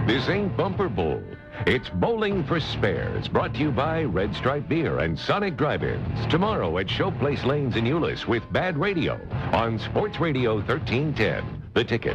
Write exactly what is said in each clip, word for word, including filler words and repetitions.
This ain't Bumper Bowl. It's Bowling for Spares, brought to you by Red Stripe Beer and Sonic Drive-Ins. Tomorrow at Showplace Lanes in Euless with Bad Radio on Sports Radio thirteen ten. The Ticket.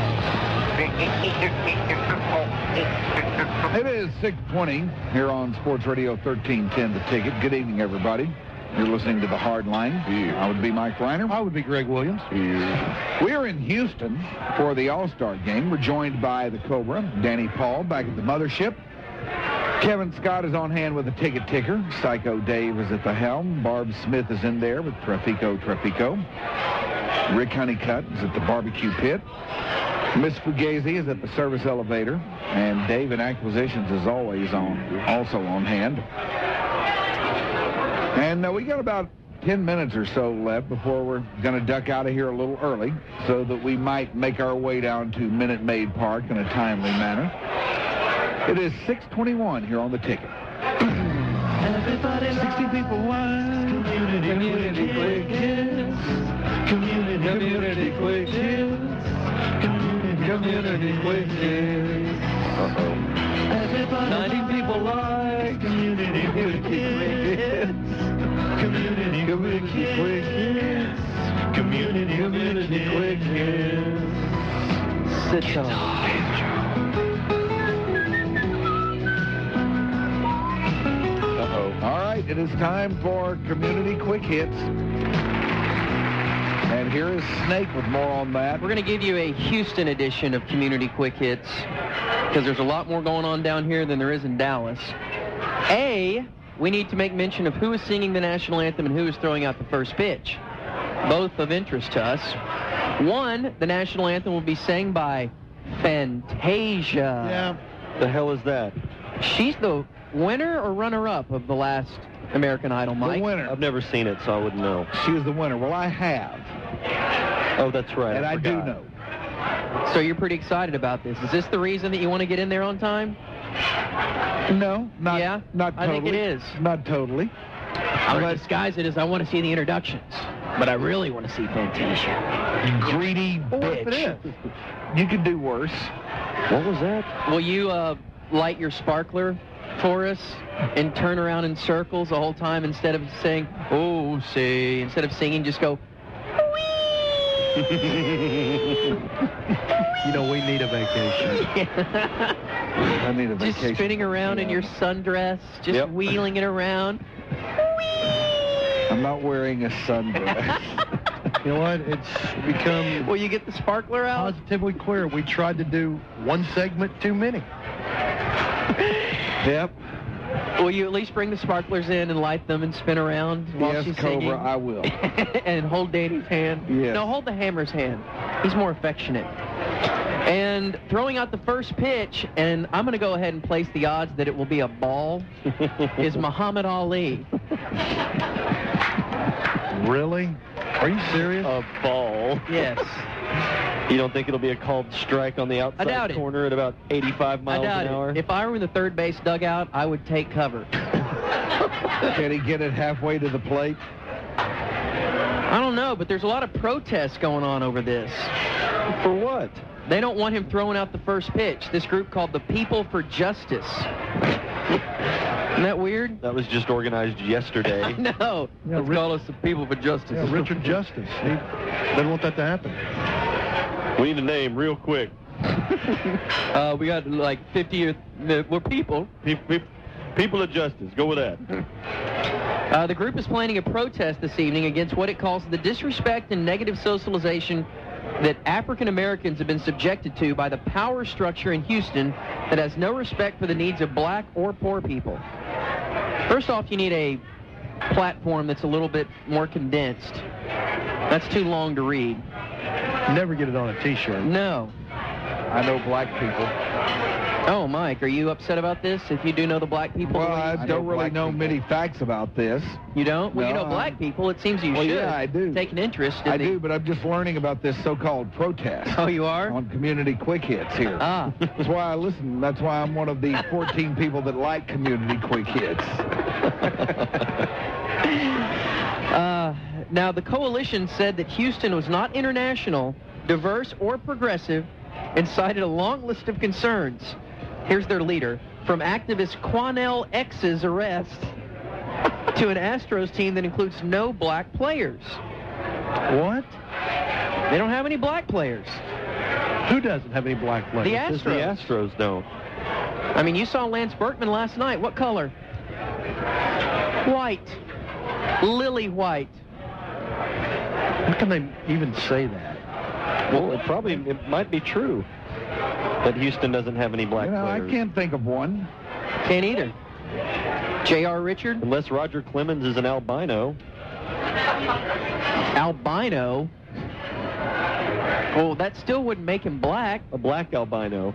It is six twenty here on Sports Radio thirteen ten, The Ticket. Good evening, everybody. You're listening to The Hard Line. I would be Mike Reiner. I would be Greg Williams. We are in Houston for the All-Star Game. We're joined by the Cobra, Danny Paul, back at the mothership. Kevin Scott is on hand with the ticket ticker. Psycho Dave is at the helm. Barb Smith is in there with Trafico Trafico. Rick Honeycutt is at the barbecue pit. Miss Fugazi is at the service elevator. And Dave in Acquisitions is always on, also on hand. And uh, we got about ten minutes or so left before we're going to duck out of here a little early so that we might make our way down to Minute Maid Park in a timely manner. It is six twenty-one here on The Ticket. sixty people wide. Community, community quick hits. Community, community quick hits. Community, community quick hits. Uh-oh. ninety people like community quick hits. Community, community quick hits. Community, community quick hits. Sit down. All right, it is time for Community Quick Hits. And here is Snake with more on that. We're going to give you a Houston edition of Community Quick Hits because there's a lot more going on down here than there is in Dallas. A, we need to make mention of who is singing the national anthem and who is throwing out the first pitch. Both of interest to us. One, the national anthem will be sang by Fantasia. Yeah. The hell is that? She's the winner or runner-up of the last American Idol, Mike? The winner. I've never seen it, so I wouldn't know. She is the winner. Well, I have. Oh, that's right. And I, I do forgot. know. So you're pretty excited about this. Is this the reason that you want to get in there on time? No, not, Yeah, not I totally. think it is. Not totally. I'm going to disguise it as I want to see the introductions. But I really want to see Fantasia. Greedy Well, bitch. if it is. You could do worse. What was that? Will you uh, light your sparkler for us and turn around in circles the whole time instead of saying, oh, say, instead of singing, just go, You know, we need a vacation. I need a just vacation. spinning around in your sundress, just Yep. wheeling it around. I'm not wearing a sundress. You know what? It's become Will you get the sparkler out? positively clear. We tried to do one segment too many. Yep. Will you at least bring the sparklers in and light them and spin around while Yes, she's Cobra, singing? I will. And hold Danny's hand? Yes. No, hold the hammer's hand. He's more affectionate. And throwing out the first pitch, and I'm going to go ahead and place the odds that it will be a ball, is Muhammad Ali. Really? Are you serious? A ball. Yes. You don't think it'll be a called strike on the outside doubt it. corner at about eighty-five miles I doubt an hour? it. If I were in the third base dugout, I would take cover. Can he get it halfway to the plate? I don't know, but there's a lot of protests going on over this. For what? They don't want him throwing out the first pitch. This group called the People for Justice. Isn't that weird? That was just organized yesterday. I know. Yeah, Let's Rich- call us the People for Justice. Yeah, Richard Justice. He doesn't want that to happen. We need a name real quick. Uh, we got like fifty or uh, we're people. People of Justice. Go with that. Uh, the group is planning a protest this evening against what it calls the disrespect and negative socialization that African Americans have been subjected to by the power structure in Houston that has no respect for the needs of black or poor people. First off, you need a platform that's a little bit more condensed. That's too long to read. Never get it on a T-shirt. No. I know black people. Oh, Mike, are you upset about this? If you do know the black people? Well, the way I you- don't really black know people. many facts about this. You don't? Well, you No, know black I'm- people. It seems you Well, should. yeah, I do. Take an interest in I the... do, but I'm just learning about this so-called protest. Oh, you are? On Community Quick Hits here. Ah. That's why I listen. That's why I'm one of the fourteen people that like Community Quick Hits. Uh, now, the coalition said that Houston was not international, diverse, or progressive, and cited a long list of concerns. Here's their leader. From activist Quanell X's arrest to an Astros team that includes no black players. What? They don't have any black players. Who doesn't have any black players? The Just Astros. The Astros don't. I mean, you saw Lance Berkman last night. What color? White. Lily white. How can they even say that? Well, it probably it might be true that Houston doesn't have any black You know, players. I can't think of one. Can't either. J R. Richard? Unless Roger Clemens is an albino. Albino? Well, that still wouldn't make him black. A black albino.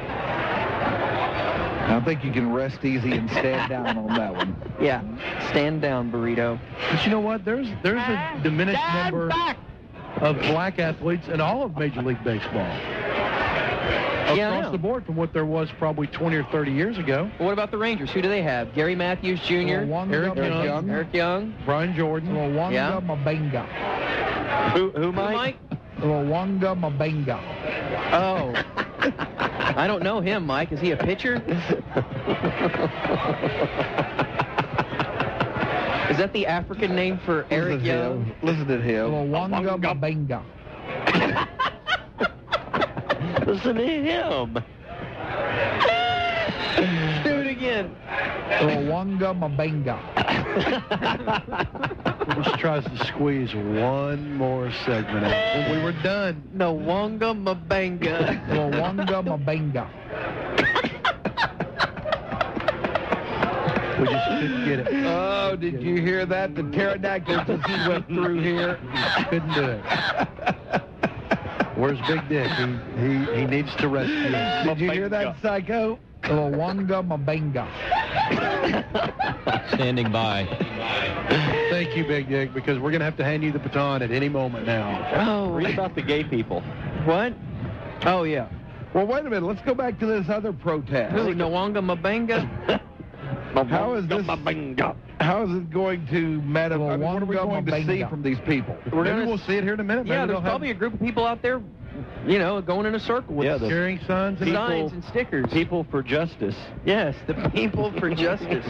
I think you can rest easy and stand down on that one. Yeah. Stand down, burrito. But you know what? There's there's a diminished number of black athletes in all of Major League Baseball. Yeah, I Across know. the board from what there was probably twenty or thirty years ago. What about the Rangers? Who do they have? Gary Matthews Junior Eric Eric Young. Young. Eric Young. Brian Jordan. Rwanda Yeah. Mabenga. Who, who Who, Mike? Mike? Rwanda Mabenga. Oh. I don't know him, Mike. Is he a pitcher? Is that the African name for Eric Listen to Young? him. Listen to him. Rwanda Mabenga. Listen to him. Do it again. Rwanda Mabenga. Just tries to squeeze one more segment out. When we were done. Nwanga Mabanga. Rwanda Mabenga. We just couldn't get it. Oh, did you hear that? The pterodactyl just swept through here. Couldn't do it. Where's Big Dick? He, he, he needs to rescue us. Did you hear that, Psycho? Rwanda Mabenga. Standing by. Thank you, Big Dick, because we're going to have to hand you the baton at any moment now. Oh, Read about the gay people. what? Oh, yeah. Well, wait a minute. Let's go back to this other protest. Who, Nwanga Mabanga? How is this? How is it going to manifest? I mean, what are we going to see from these people? We're Maybe gonna- we'll see it here in a minute. Yeah, Maybe there's they'll probably have a group of people out there, you know, going in a circle with Yeah, the cheering signs and signs and stickers. people for justice. Yes, the People for Justice.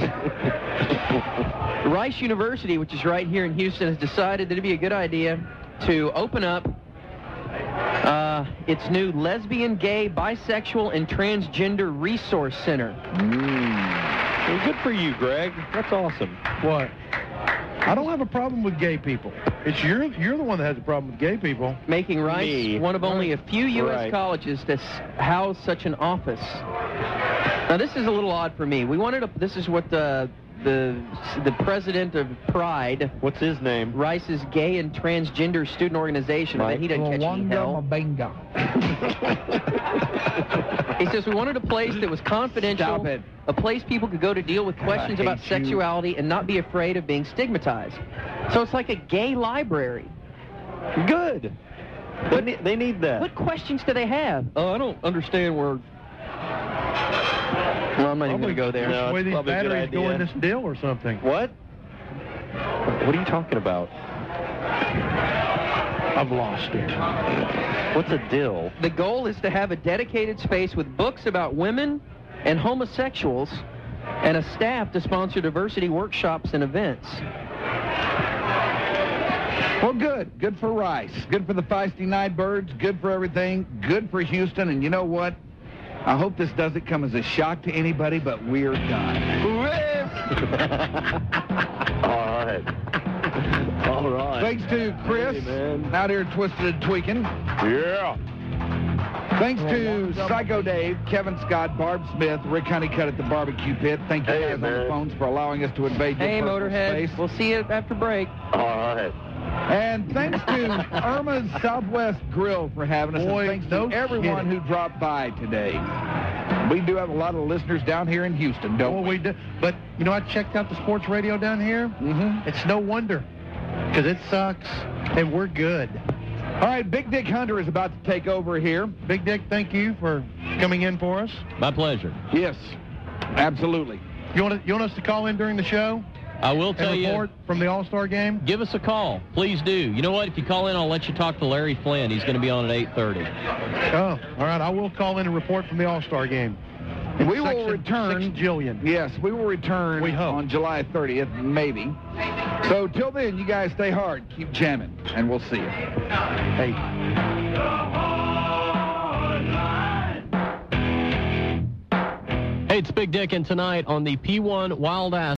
Rice University, which is right here in Houston, has decided that it'd be a good idea to open up uh, its new lesbian, gay, bisexual, and transgender resource center. Well, good for you, Greg. That's awesome. what? I don't have a problem with gay people. It's you're you're the one that has a problem with gay people. Making Rice Me. one of only a few U S Right. colleges that s- house such an office. Now, this is a little odd for me. We wanted to, this is what the, the, the president of Pride, What's his name? Rice's gay and transgender student organization, I bet he doesn't catch any Rwanda hell. Mabenga. He says we wanted a place that was confidential, Stop it. a place people could go to deal with questions I about hate you. sexuality and not be afraid of being stigmatized. So it's like a gay library. Good. They need, they need that. What questions do they have? Oh, I don't understand where... Well, I'm not even going to go there. No, Which way it's these probably a good batteries go in idea. this deal or something? What? What are you talking about? I've lost it. What's a dill? The goal is to have a dedicated space with books about women and homosexuals and a staff to sponsor diversity workshops and events. Well, good. Good for Rice. Good for the Feisty Nightbirds. Good for everything. Good for Houston. And you know what? I hope this doesn't come as a shock to anybody, but we're done. All right. All right. Thanks to Chris Hey, man. out here twisted and tweaking. Yeah. Thanks to Psycho Dave, Kevin Scott, Barb Smith, Rick Honeycutt at the barbecue pit. Thank you Hey, guys on the man. phones for allowing us to invade your Hey, personal Motorhead. space. We'll see you after break. All right. And thanks to Irma's Southwest Grill for having us. Boy, and thanks no to everyone kidding. who dropped by today. We do have a lot of listeners down here in Houston, don't Well, we? we do. But, you know, I checked out the sports radio down here. Mm-hmm. It's no wonder, because it sucks, and we're good. All right, Big Dick Hunter is about to take over here. Big Dick, thank you for coming in for us. My pleasure. Yes, absolutely. You want, to, you want us to call in during the show I will tell and you, report from the All-Star game? give us a call. Please do. You know what? If you call in, I'll let you talk to Larry Flynn. He's going to be on at eight thirty. Oh, all right. I will call in and report from the All-Star game. In We will section return. Six jillion. Yes, we will return We hope. on July thirtieth, maybe. So till then, you guys stay hard, keep jamming, and we'll see you. Hey. Hey, it's Big Dick, and tonight on the P one Wild Ass